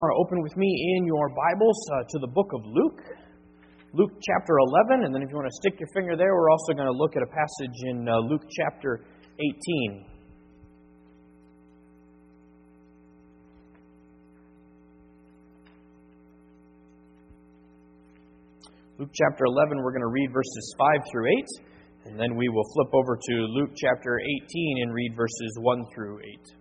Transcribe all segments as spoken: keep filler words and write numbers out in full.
Want to open with me in your Bibles uh, to the book of Luke, Luke chapter eleven, and then if you want to stick your finger there, we're also going to look at a passage in uh, Luke chapter eighteen. Luke chapter eleven, we're going to read verses five through eight, and then we will flip over to Luke chapter eighteen and read verses one through eight.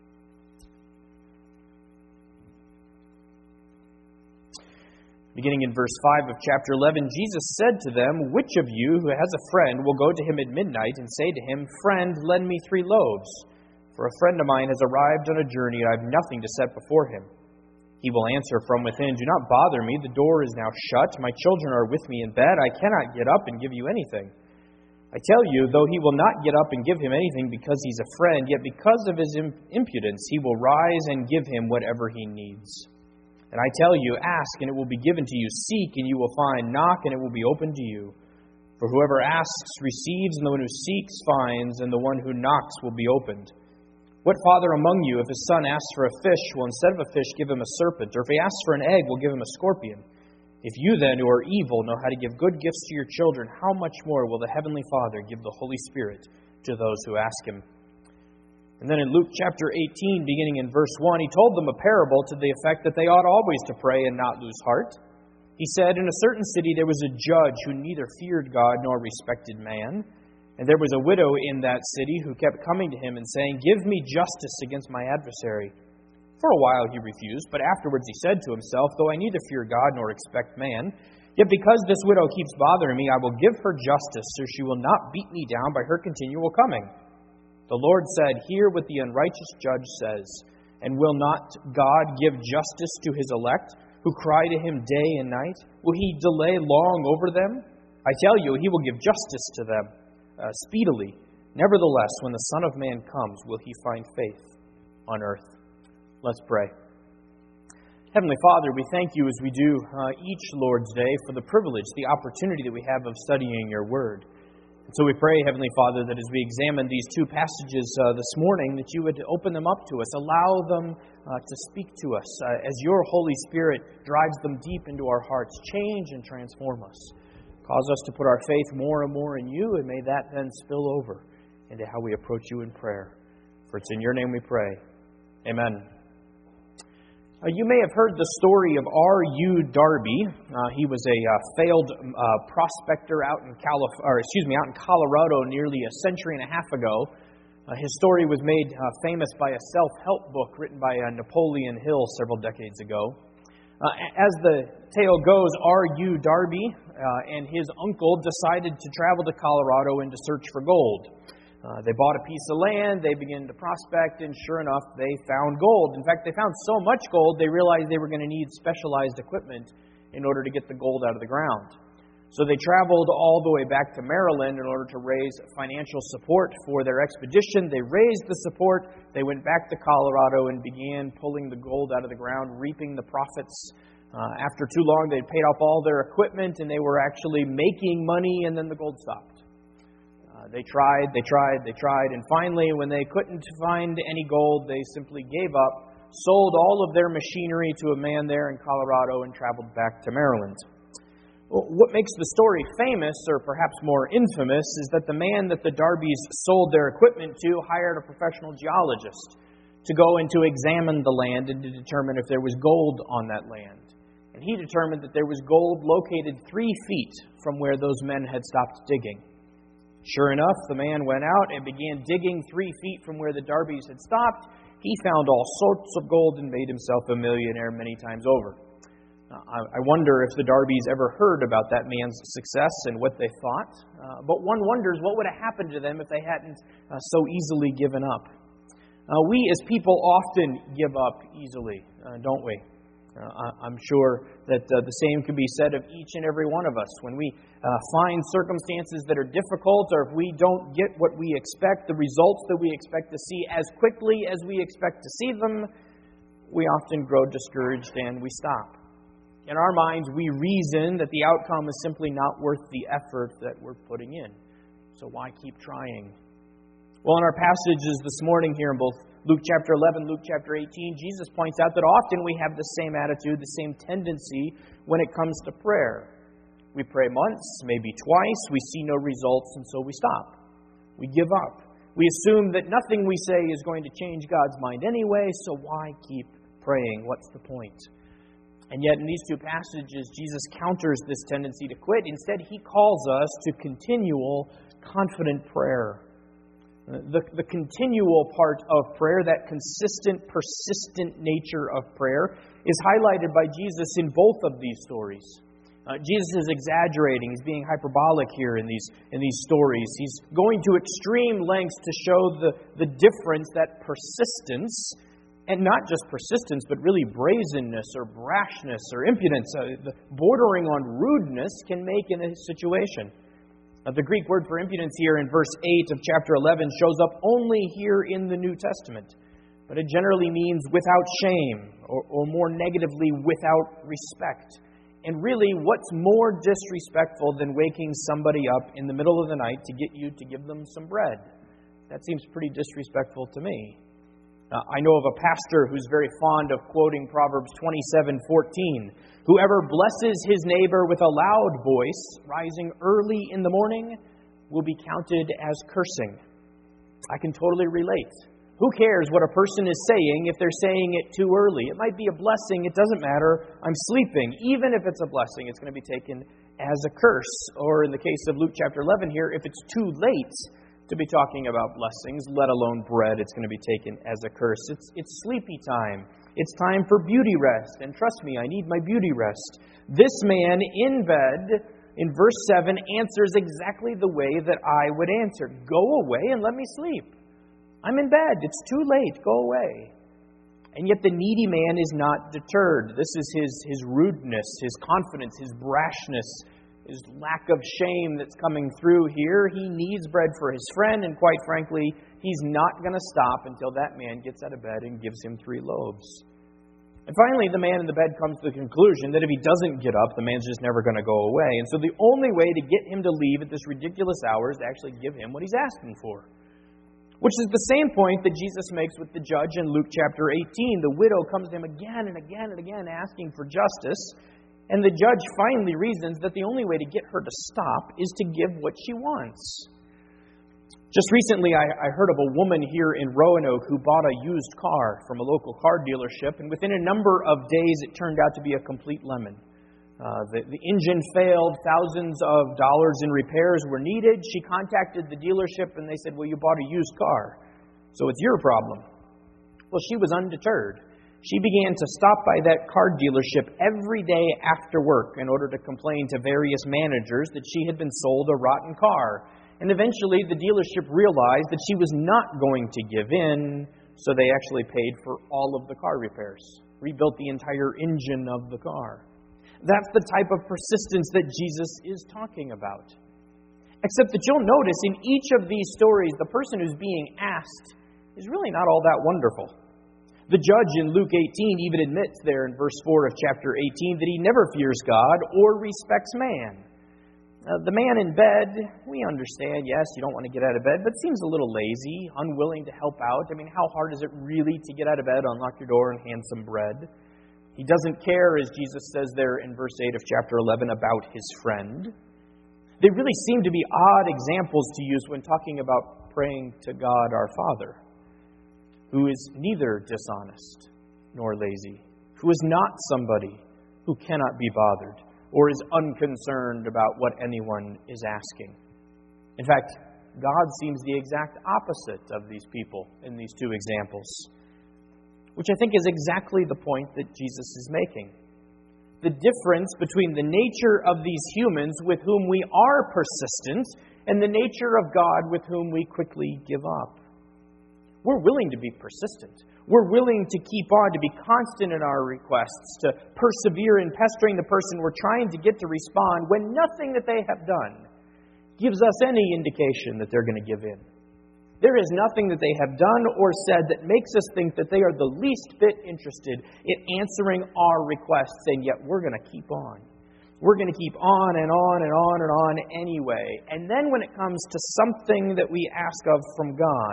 Beginning in verse five of chapter eleven, Jesus said to them, "Which of you who has a friend will go to him at midnight and say to him, 'Friend, lend me three loaves, for a friend of mine has arrived on a journey and I have nothing to set before him?' He will answer from within, 'Do not bother me, the door is now shut, my children are with me in bed, I cannot get up and give you anything.' I tell you, though he will not get up and give him anything because he's a friend, yet because of his impudence he will rise and give him whatever he needs. And I tell you, ask, and it will be given to you. Seek, and you will find. Knock, and it will be opened to you. For whoever asks receives, and the one who seeks finds, and the one who knocks will be opened. What father among you, if his son asks for a fish, will instead of a fish give him a serpent? Or if he asks for an egg, will give him a scorpion? If you then, who are evil, know how to give good gifts to your children, how much more will the Heavenly Father give the Holy Spirit to those who ask him?" And then in Luke chapter eighteen, beginning in verse one, he told them a parable to the effect that they ought always to pray and not lose heart. He said, "In a certain city there was a judge who neither feared God nor respected man. And there was a widow in that city who kept coming to him and saying, 'Give me justice against my adversary.' For a while he refused, but afterwards he said to himself, 'Though I neither fear God nor respect man, yet because this widow keeps bothering me, I will give her justice, so she will not beat me down by her continual coming.' The Lord said, 'Hear what the unrighteous judge says. And will not God give justice to his elect, who cry to him day and night? Will he delay long over them? I tell you, he will give justice to them uh, speedily. Nevertheless, when the Son of Man comes, will he find faith on earth?'" Let's pray. Heavenly Father, we thank you as we do uh, each Lord's Day for the privilege, the opportunity that we have of studying your word. So we pray, Heavenly Father, that as we examine these two passages uh, this morning, that you would open them up to us, allow them uh, to speak to us uh, as your Holy Spirit drives them deep into our hearts. Change and transform us. Cause us to put our faith more and more in you, and may that then spill over into how we approach you in prayer. For it's in your name we pray. Amen. Uh, you may have heard the story of R U Darby. Uh, he was a uh, failed uh, prospector out in Calif- or excuse me, out in Colorado nearly a century and a half ago. Uh, his story was made uh, famous by a self-help book written by uh, Napoleon Hill several decades ago. Uh, as the tale goes, R U Darby uh, and his uncle decided to travel to Colorado and to search for gold. Uh, they bought a piece of land, they began to prospect, and sure enough, they found gold. In fact, they found so much gold, they realized they were going to need specialized equipment in order to get the gold out of the ground. So they traveled all the way back to Maryland in order to raise financial support for their expedition. They raised the support, they went back to Colorado and began pulling the gold out of the ground, reaping the profits. Uh, after too long, they'd paid off all their equipment, and they were actually making money, and then the gold stopped. They tried, they tried, they tried, and finally, when they couldn't find any gold, they simply gave up, sold all of their machinery to a man there in Colorado, and traveled back to Maryland. Well, what makes the story famous, or perhaps more infamous, is that the man that the Darbys sold their equipment to hired a professional geologist to go and to examine the land and to determine if there was gold on that land. And he determined that there was gold located three feet from where those men had stopped digging. Sure enough, the man went out and began digging three feet from where the Darbys had stopped. He found all sorts of gold and made himself a millionaire many times over. Uh, I wonder if the Darbys ever heard about that man's success and what they thought. Uh, but one wonders what would have happened to them if they hadn't uh, so easily given up. Uh, we as people often give up easily, uh, don't we? Uh, I'm sure that uh, the same can be said of each and every one of us. When we uh, find circumstances that are difficult, or if we don't get what we expect, the results that we expect to see as quickly as we expect to see them, we often grow discouraged and we stop. In our minds, we reason that the outcome is simply not worth the effort that we're putting in. So why keep trying? Well, in our passages this morning here in both Luke chapter eleven, Luke chapter eighteen, Jesus points out that often we have the same attitude, the same tendency when it comes to prayer. We pray once, maybe twice, we see no results, and so we stop. We give up. We assume that nothing we say is going to change God's mind anyway, so why keep praying? What's the point? And yet in these two passages, Jesus counters this tendency to quit. Instead, he calls us to continual, confident prayer. The, the continual part of prayer, that consistent, persistent nature of prayer, is highlighted by Jesus in both of these stories. Uh, Jesus is exaggerating. He's being hyperbolic here in these in these stories. He's going to extreme lengths to show the, the difference that persistence, and not just persistence, but really brazenness or brashness or impudence, uh, the bordering on rudeness, can make in a situation. Uh, the Greek word for impudence here in verse eight of chapter eleven shows up only here in the New Testament. But it generally means without shame, or, or more negatively, without respect. And really, what's more disrespectful than waking somebody up in the middle of the night to get you to give them some bread? That seems pretty disrespectful to me. Uh, I know of a pastor who's very fond of quoting Proverbs twenty-seven fourteen. Whoever blesses his neighbor with a loud voice, rising early in the morning, will be counted as cursing. I can totally relate. Who cares what a person is saying if they're saying it too early? It might be a blessing. It doesn't matter. I'm sleeping. Even if it's a blessing, it's going to be taken as a curse. Or in the case of Luke chapter eleven here, if it's too late to be talking about blessings, let alone bread, it's going to be taken as a curse. It's, it's sleepy time. It's time for beauty rest. And trust me, I need my beauty rest. This man in bed, in verse seven, answers exactly the way that I would answer. Go away and let me sleep. I'm in bed. It's too late. Go away. And yet the needy man is not deterred. This is his, his rudeness, his confidence, his brashness, his lack of shame that's coming through here. He needs bread for his friend, and quite frankly, he's not going to stop until that man gets out of bed and gives him three loaves. And finally, the man in the bed comes to the conclusion that if he doesn't get up, the man's just never going to go away. And so the only way to get him to leave at this ridiculous hour is to actually give him what he's asking for. Which is the same point that Jesus makes with the judge in Luke chapter eighteen. The widow comes to him again and again and again asking for justice. And the judge finally reasons that the only way to get her to stop is to give what she wants. Just recently, I, I heard of a woman here in Roanoke who bought a used car from a local car dealership. And within a number of days, it turned out to be a complete lemon. Uh, the, the engine failed, thousands of dollars in repairs were needed. She contacted the dealership and they said, well, you bought a used car, so it's your problem. Well, she was undeterred. She began to stop by that car dealership every day after work in order to complain to various managers that she had been sold a rotten car. And eventually the dealership realized that she was not going to give in, so they actually paid for all of the car repairs, rebuilt the entire engine of the car. That's the type of persistence that Jesus is talking about. Except that you'll notice in each of these stories, the person who's being asked is really not all that wonderful. The judge in Luke eighteen even admits there in verse four of chapter eighteen that he never fears God or respects man. Uh, the man in bed, we understand, yes, you don't want to get out of bed, but seems a little lazy, unwilling to help out. I mean, how hard is it really to get out of bed, unlock your door, and hand some bread? He doesn't care, as Jesus says there in verse eight of chapter eleven, about his friend. They really seem to be odd examples to use when talking about praying to God our Father, who is neither dishonest nor lazy, who is not somebody who cannot be bothered or is unconcerned about what anyone is asking. In fact, God seems the exact opposite of these people in these two examples, which I think is exactly the point that Jesus is making. The difference between the nature of these humans with whom we are persistent and the nature of God with whom we quickly give up. We're willing to be persistent. We're willing to keep on, to be constant in our requests, to persevere in pestering the person we're trying to get to respond when nothing that they have done gives us any indication that they're going to give in. There is nothing that they have done or said that makes us think that they are the least bit interested in answering our requests, and yet we're going to keep on. We're going to keep on and on and on and on anyway. And then when it comes to something that we ask of from God,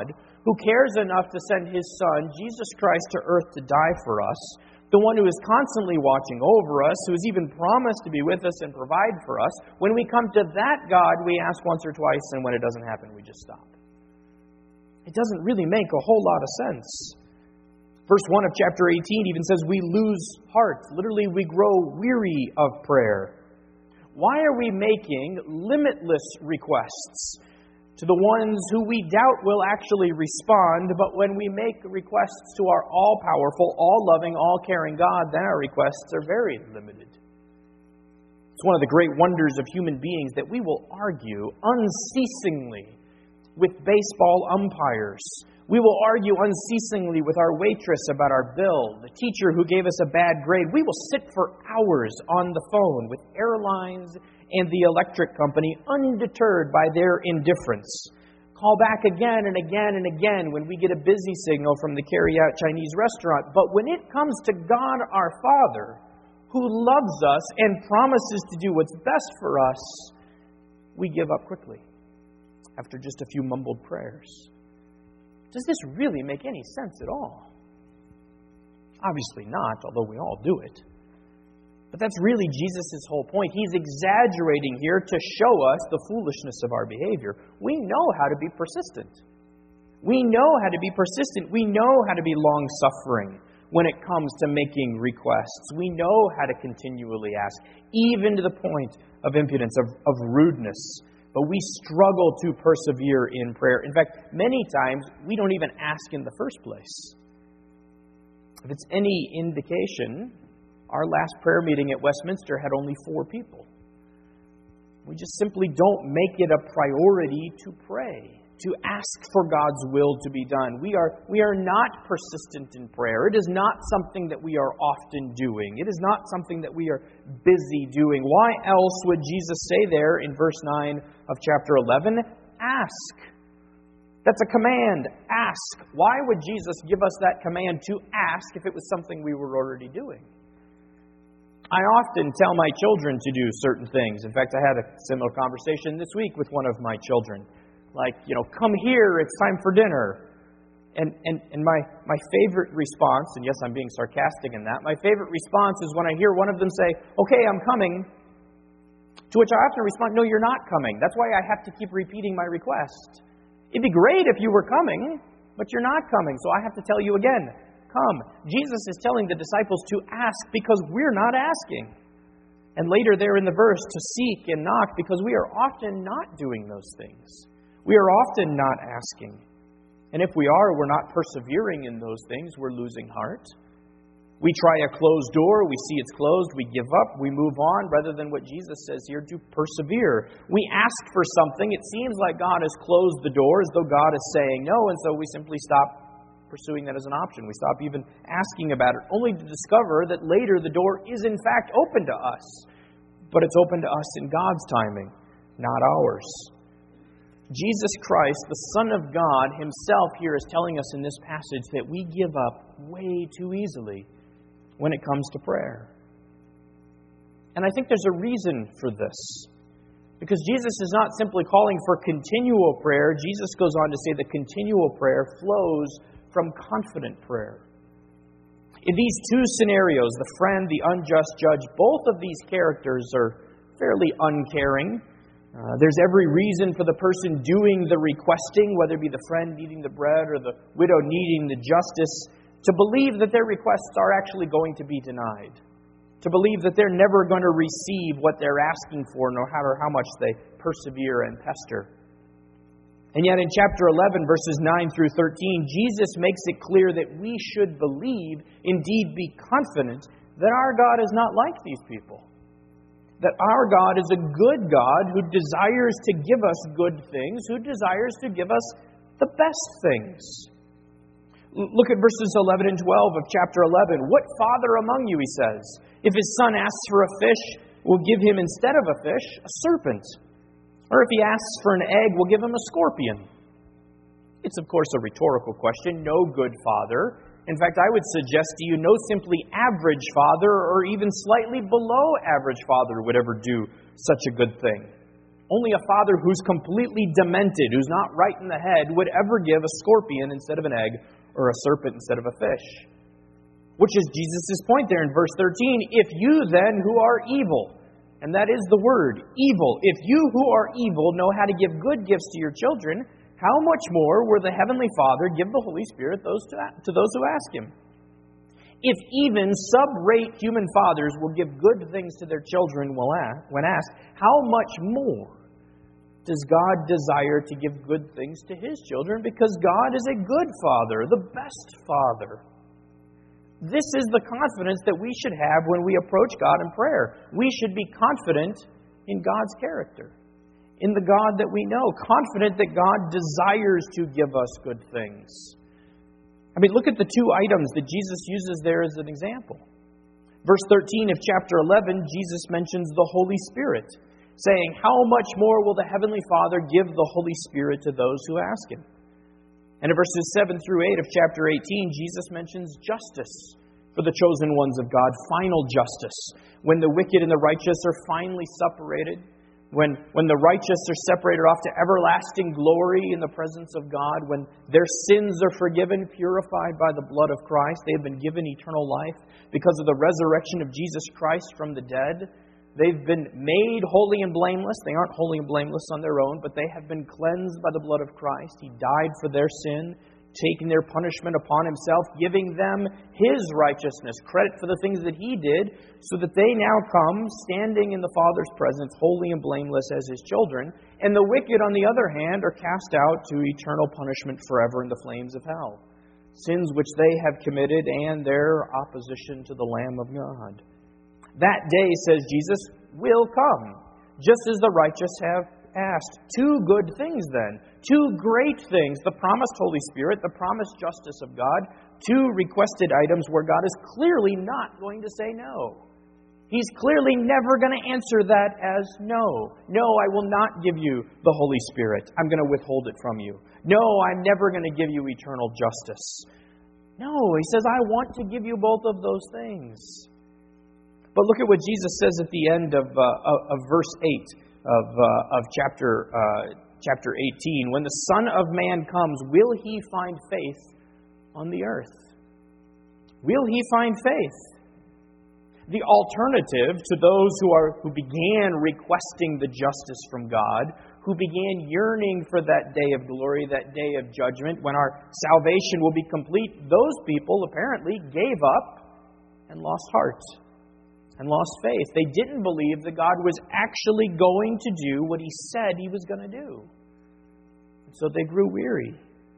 who cares enough to send His Son, Jesus Christ, to earth to die for us, the one who is constantly watching over us, who has even promised to be with us and provide for us, when we come to that God, we ask once or twice, and when it doesn't happen, we just stop. It doesn't really make a whole lot of sense. Verse one of chapter eighteen even says we lose heart. Literally, we grow weary of prayer. Why are we making limitless requests to the ones who we doubt will actually respond, but when we make requests to our all-powerful, all-loving, all-caring God, then our requests are very limited? It's one of the great wonders of human beings that we will argue unceasingly with baseball umpires. We will argue unceasingly with our waitress about our bill, the teacher who gave us a bad grade. We will sit for hours on the phone with airlines and the electric company, undeterred by their indifference. Call back again and again and again when we get a busy signal from the carry-out Chinese restaurant. But when it comes to God our Father, who loves us and promises to do what's best for us, we give up quickly after just a few mumbled prayers. Does this really make any sense at all? Obviously not, although we all do it. But that's really Jesus' whole point. He's exaggerating here to show us the foolishness of our behavior. We know how to be persistent. We know how to be persistent. We know how to be long-suffering when it comes to making requests. We know how to continually ask, even to the point of impudence, of, of rudeness. But we struggle to persevere in prayer. In fact, many times we don't even ask in the first place. If it's any indication, our last prayer meeting at Westminster had only four people. We just simply don't make it a priority to pray, to ask for God's will to be done. We are, we are not persistent in prayer. It is not something that we are often doing. It is not something that we are busy doing. Why else would Jesus say there in verse nine of chapter eleven, ask? That's a command. Ask. Why would Jesus give us that command to ask if it was something we were already doing? I often tell my children to do certain things. In fact, I had a similar conversation this week with one of my children. Like, you know, come here, it's time for dinner. And and, and my, my favorite response, and yes, I'm being sarcastic in that, my favorite response is when I hear one of them say, okay, I'm coming, to which I often respond, no, you're not coming. That's why I have to keep repeating my request. It'd be great if you were coming, but you're not coming, so I have to tell you again, come. Jesus is telling the disciples to ask because we're not asking. And later there in the verse, to seek and knock, because we are often not doing those things. We are often not asking. And if we are, we're not persevering in those things, we're losing heart. We try a closed door, we see it's closed, we give up, we move on, rather than what Jesus says here, to persevere. We ask for something, it seems like God has closed the door, as though God is saying no, and so we simply stop pursuing that as an option. We stop even asking about it, only to discover that later the door is in fact open to us. But it's open to us in God's timing, not ours. Jesus Christ, the Son of God Himself here is telling us in this passage that we give up way too easily when it comes to prayer. And I think there's a reason for this. Because Jesus is not simply calling for continual prayer. Jesus goes on to say that continual prayer flows from confident prayer. In these two scenarios, the friend, the unjust judge, both of these characters are fairly uncaring. Uh, there's every reason for the person doing the requesting, whether it be the friend needing the bread or the widow needing the justice, to believe that their requests are actually going to be denied. To believe that they're never going to receive what they're asking for, no matter how much they persevere and pester. And yet in chapter eleven, verses nine through thirteen, Jesus makes it clear that we should believe, indeed be confident, that our God is not like these people. That our God is a good God who desires to give us good things, who desires to give us the best things. Look at verses eleven and twelve of chapter eleven. What father among you, he says, if his son asks for a fish, will give him instead of a fish a serpent? Or if he asks for an egg, will give him a scorpion? It's, of course, a rhetorical question. No good father. In fact, I would suggest to you no simply average father or even slightly below average father would ever do such a good thing. Only a father who's completely demented, who's not right in the head, would ever give a scorpion instead of an egg or a serpent instead of a fish. Which is Jesus' point there in verse thirteen. If you then who are evil, and that is the word, evil, if you who are evil know how to give good gifts to your children, how much more will the Heavenly Father give the Holy Spirit those to, to those who ask Him? If even sub-rate human fathers will give good things to their children when asked, how much more does God desire to give good things to His children? Because God is a good Father, the best Father. This is the confidence that we should have when we approach God in prayer. We should be confident in God's character, in the God that we know, confident that God desires to give us good things. I mean, look at the two items that Jesus uses there as an example. Verse thirteen of chapter eleven, Jesus mentions the Holy Spirit, saying, how much more will the Heavenly Father give the Holy Spirit to those who ask Him? And in verses seven through eight of chapter eighteen, Jesus mentions justice for the chosen ones of God, final justice, when the wicked and the righteous are finally separated, when, when the righteous are separated off to everlasting glory in the presence of God, when their sins are forgiven, purified by the blood of Christ, they have been given eternal life because of the resurrection of Jesus Christ from the dead. They've been made holy and blameless. They aren't holy and blameless on their own, but they have been cleansed by the blood of Christ. He died for their sin, taking their punishment upon Himself, giving them His righteousness, credit for the things that He did, so that they now come standing in the Father's presence, holy and blameless as His children. And the wicked, on the other hand, are cast out to eternal punishment forever in the flames of hell. Sins which they have committed and their opposition to the Lamb of God. That day, says Jesus, will come, just as the righteous have asked. Two good things then. Two great things. The promised Holy Spirit, the promised justice of God. Two requested items where God is clearly not going to say no. He's clearly never going to answer that as no. No, I will not give you the Holy Spirit. I'm going to withhold it from you. No, I'm never going to give you eternal justice. No, He says, I want to give you both of those things. But look at what Jesus says at the end of, uh, of verse eight of, uh, of chapter, uh, chapter eighteen. When the Son of Man comes, will He find faith on the earth? Will He find faith? The alternative to those who are who began requesting the justice from God, who began yearning for that day of glory, that day of judgment, when our salvation will be complete, those people apparently gave up and lost heart. And lost faith. They didn't believe that God was actually going to do what He said He was going to do. So they grew weary.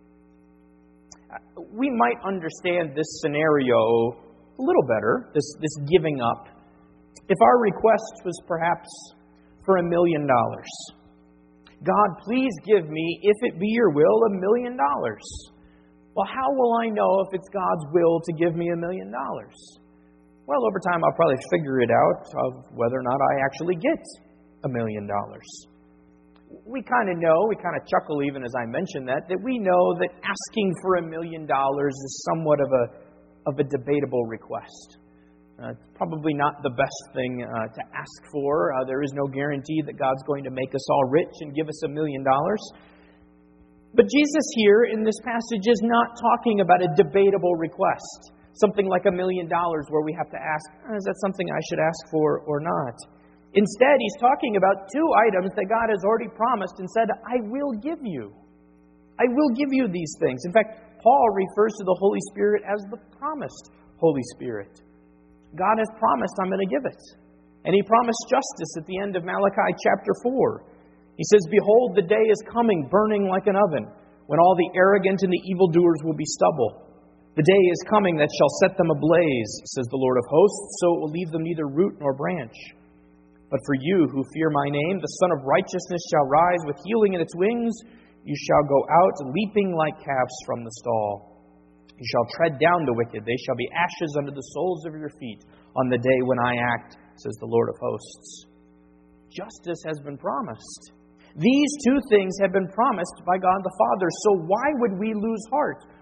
We might understand this scenario a little better, this, this giving up, if our request was perhaps for a million dollars. God, please give me, if it be your will, a million dollars. Well, how will I know if it's God's will to give me a million dollars? Well, over time, I'll probably figure it out of whether or not I actually get a million dollars. We kind of know, we kind of chuckle even as I mention that, that we know that asking for a million dollars is somewhat of a of a debatable request. Uh, it's probably not the best thing uh, to ask for. Uh, there is no guarantee that God's going to make us all rich and give us a million dollars. But Jesus here in this passage is not talking about a debatable request. Something like a million dollars where we have to ask, is that something I should ask for or not? Instead, He's talking about two items that God has already promised and said, I will give you. I will give you these things. In fact, Paul refers to the Holy Spirit as the promised Holy Spirit. God has promised I'm going to give it. And He promised justice at the end of Malachi chapter four. He says, behold, the day is coming, burning like an oven, when all the arrogant and the evildoers will be stubble. The day is coming that shall set them ablaze, says the Lord of hosts, so it will leave them neither root nor branch. But for you who fear my name, the Son of Righteousness shall rise with healing in its wings. You shall go out leaping like calves from the stall. You shall tread down the wicked. They shall be ashes under the soles of your feet on the day when I act, says the Lord of hosts. Justice has been promised. These two things have been promised by God the Father. So why would we lose heart?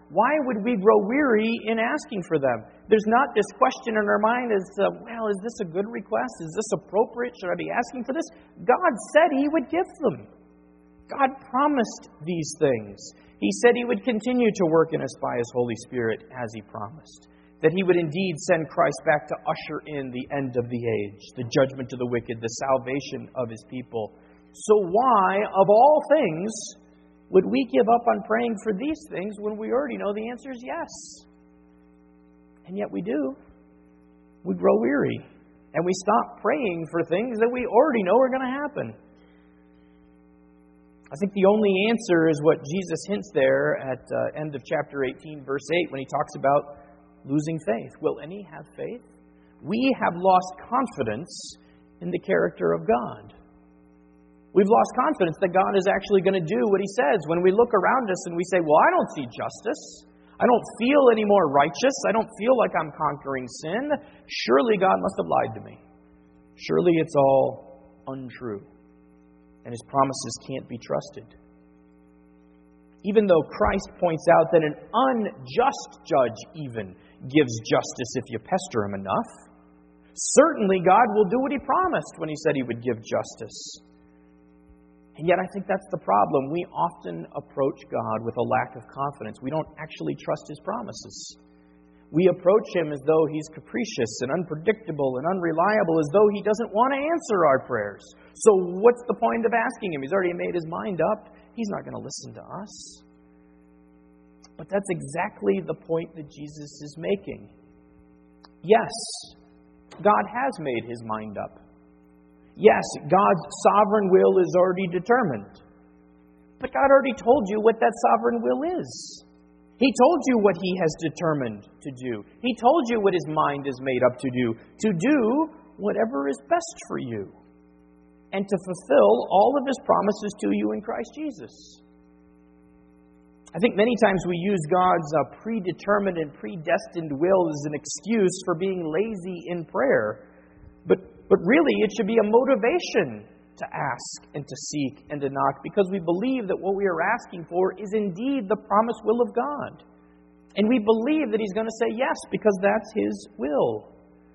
why would we grow weary in asking for them? There's not this question in our mind as to, well, is this a good request? Is this appropriate? Should I be asking for this? God said He would give them. God promised these things. He said He would continue to work in us by His Holy Spirit as He promised. That He would indeed send Christ back to usher in the end of the age, the judgment of the wicked, the salvation of His people. So why, of all things, would we give up on praying for these things when we already know the answer is yes? And yet we do. We grow weary. And we stop praying for things that we already know are going to happen. I think the only answer is what Jesus hints there at uh, end of chapter eighteen, verse eight, when He talks about losing faith. Will any have faith? We have lost confidence in the character of God. We've lost confidence that God is actually going to do what He says. When we look around us and we say, well, I don't see justice. I don't feel any more righteous. I don't feel like I'm conquering sin. Surely God must have lied to me. Surely it's all untrue. And His promises can't be trusted. Even though Christ points out that an unjust judge even gives justice if you pester him enough, certainly God will do what He promised when He said He would give justice. And yet I think that's the problem. We often approach God with a lack of confidence. We don't actually trust His promises. We approach Him as though He's capricious and unpredictable and unreliable, as though He doesn't want to answer our prayers. So what's the point of asking Him? He's already made His mind up. He's not going to listen to us. But that's exactly the point that Jesus is making. Yes, God has made His mind up. Yes, God's sovereign will is already determined. But God already told you what that sovereign will is. He told you what He has determined to do. He told you what His mind is made up to do. To do whatever is best for you. And to fulfill all of His promises to you in Christ Jesus. I think many times we use God's uh, predetermined and predestined will as an excuse for being lazy in prayer. But But really, it should be a motivation to ask and to seek and to knock, because we believe that what we are asking for is indeed the promised will of God. And we believe that He's going to say yes, because that's His will.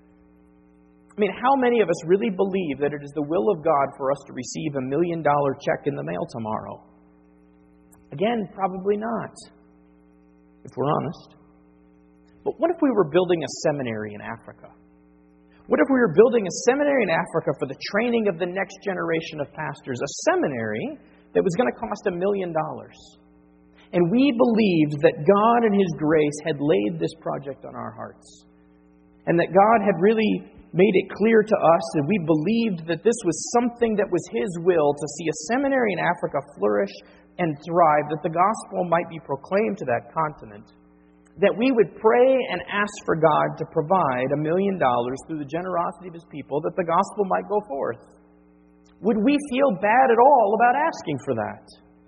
I mean, how many of us really believe that it is the will of God for us to receive a million dollar check in the mail tomorrow? Again, probably not, if we're honest. But what if we were building a seminary in Africa? What if we were building a seminary in Africa for the training of the next generation of pastors? A seminary that was going to cost a million dollars. And we believed that God in His grace had laid this project on our hearts. And that God had really made it clear to us, and we believed that this was something that was His will, to see a seminary in Africa flourish and thrive, that the gospel might be proclaimed to that continent. That we would pray and ask for God to provide a million dollars through the generosity of His people, that the gospel might go forth. Would we feel bad at all about asking for that?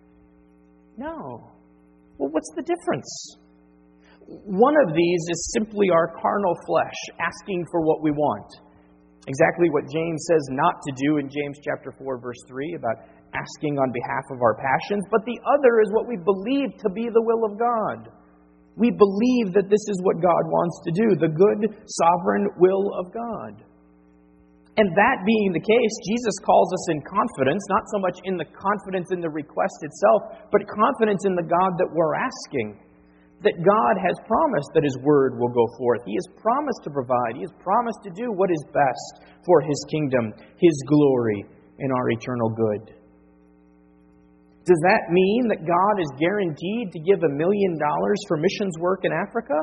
No. Well, what's the difference? One of these is simply our carnal flesh asking for what we want. Exactly what James says not to do in James chapter four, verse three, about asking on behalf of our passions. But the other is what we believe to be the will of God. We believe that this is what God wants to do, the good, sovereign will of God. And that being the case, Jesus calls us in confidence, not so much in the confidence in the request itself, but confidence in the God that we're asking. That God has promised that His word will go forth. He has promised to provide. He has promised to do what is best for His kingdom, His glory, and our eternal good. Does that mean that God is guaranteed to give a million dollars for missions work in Africa?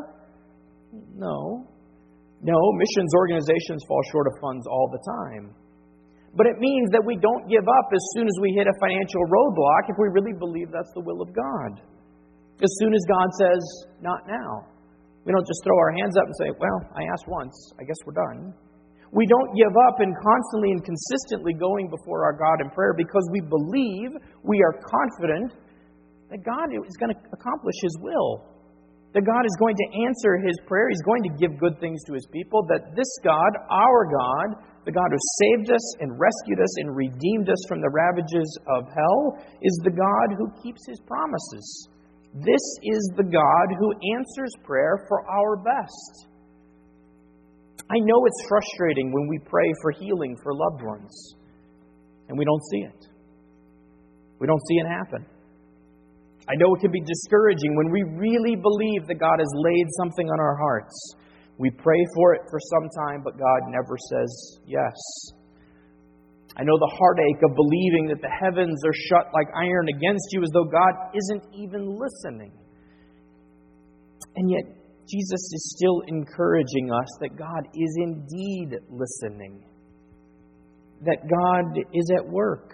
No. No, missions organizations fall short of funds all the time. But it means that we don't give up as soon as we hit a financial roadblock if we really believe that's the will of God. As soon as God says, not now. We don't just throw our hands up and say, well, I asked once, I guess we're done. We don't give up in constantly and consistently going before our God in prayer, because we believe, we are confident that God is going to accomplish His will. That God is going to answer His prayer. He's going to give good things to His people. That this God, our God, the God who saved us and rescued us and redeemed us from the ravages of hell, is the God who keeps His promises. This is the God who answers prayer for our best. I know it's frustrating when we pray for healing for loved ones, and we don't see it. We don't see it happen. I know it can be discouraging when we really believe that God has laid something on our hearts. We pray for it for some time, but God never says yes. I know the heartache of believing that the heavens are shut like iron against you as though God isn't even listening. And yet, Jesus is still encouraging us that God is indeed listening, that God is at work.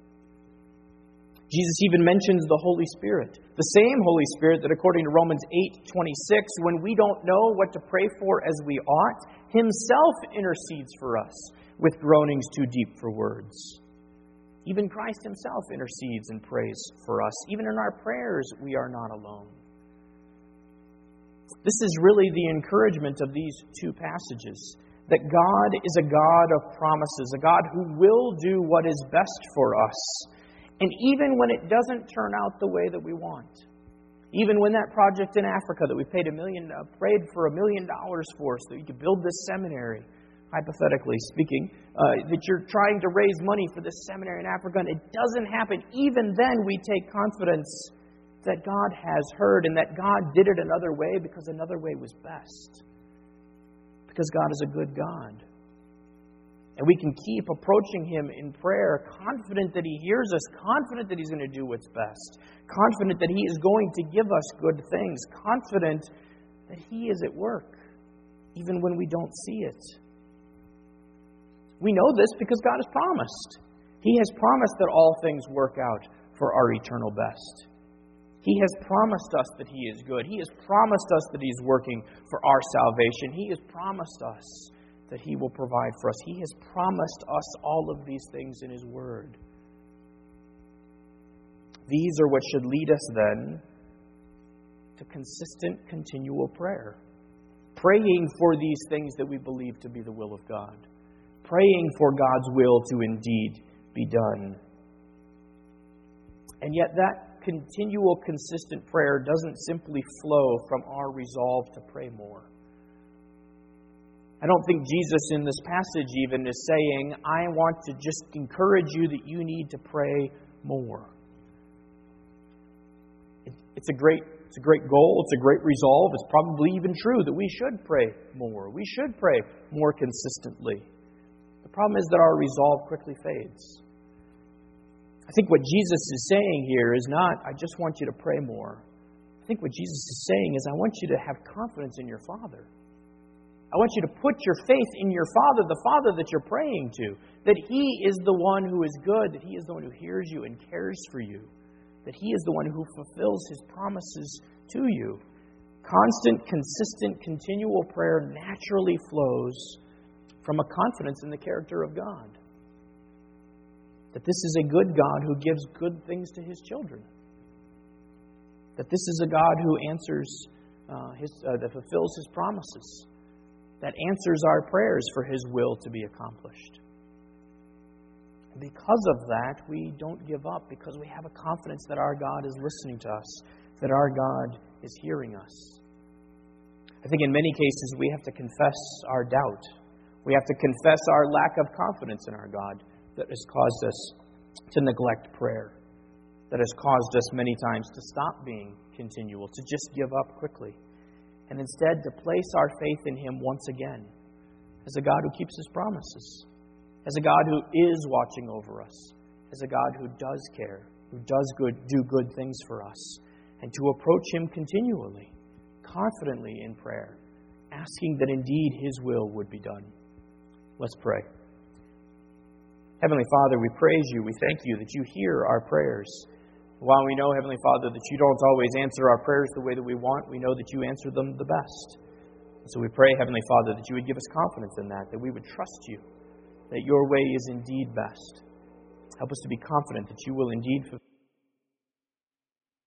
Jesus even mentions the Holy Spirit, the same Holy Spirit that, according to Romans eight twenty-six, when we don't know what to pray for as we ought, Himself intercedes for us with groanings too deep for words. Even Christ Himself intercedes and prays for us. Even in our prayers, we are not alone. This is really the encouragement of these two passages, that God is a God of promises, a God who will do what is best for us. And even when it doesn't turn out the way that we want, even when that project in Africa that we paid a million, uh, prayed for a million dollars for, so that you could build this seminary, hypothetically speaking, uh, that you're trying to raise money for this seminary in Africa, and it doesn't happen, even then we take confidence that God has heard and that God did it another way because another way was best. Because God is a good God. And we can keep approaching Him in prayer, confident that He hears us, confident that He's going to do what's best, confident that He is going to give us good things, confident that He is at work, even when we don't see it. We know this because God has promised. He has promised that all things work out for our eternal best. He has promised us that He is good. He has promised us that He is working for our salvation. He has promised us that He will provide for us. He has promised us all of these things in His Word. These are what should lead us then to consistent, continual prayer. Praying for these things that we believe to be the will of God. Praying for God's will to indeed be done. And yet that continual, consistent prayer doesn't simply flow from our resolve to pray more. I don't think Jesus in this passage even is saying, I want to just encourage you that you need to pray more. It's a great, it's a great goal. It's a great resolve. It's probably even true that we should pray more. We should pray more consistently. The problem is that our resolve quickly fades. I think what Jesus is saying here is not, I just want you to pray more. I think what Jesus is saying is, I want you to have confidence in your Father. I want you to put your faith in your Father, the Father that you're praying to, that He is the one who is good, that He is the one who hears you and cares for you, that He is the one who fulfills His promises to you. Constant, consistent, continual prayer naturally flows from a confidence in the character of God. That this is a good God who gives good things to His children. That this is a God who answers, uh, his, uh, that fulfills His promises. That answers our prayers for His will to be accomplished. And because of that, we don't give up, because we have a confidence that our God is listening to us, that our God is hearing us. I think in many cases we have to confess our doubt. We have to confess our lack of confidence in our God that has caused us to neglect prayer, that has caused us many times to stop being continual, to just give up quickly, and instead to place our faith in Him once again as a God who keeps His promises, as a God who is watching over us, as a God who does care, who does good, do good things for us, and to approach Him continually, confidently in prayer, asking that indeed His will would be done. Let's pray. Heavenly Father, we praise You. We thank You that You hear our prayers. While we know, Heavenly Father, that You don't always answer our prayers the way that we want, we know that You answer them the best. And so we pray, Heavenly Father, that You would give us confidence in that, that we would trust You, that Your way is indeed best. Help us to be confident that You will indeed fulfill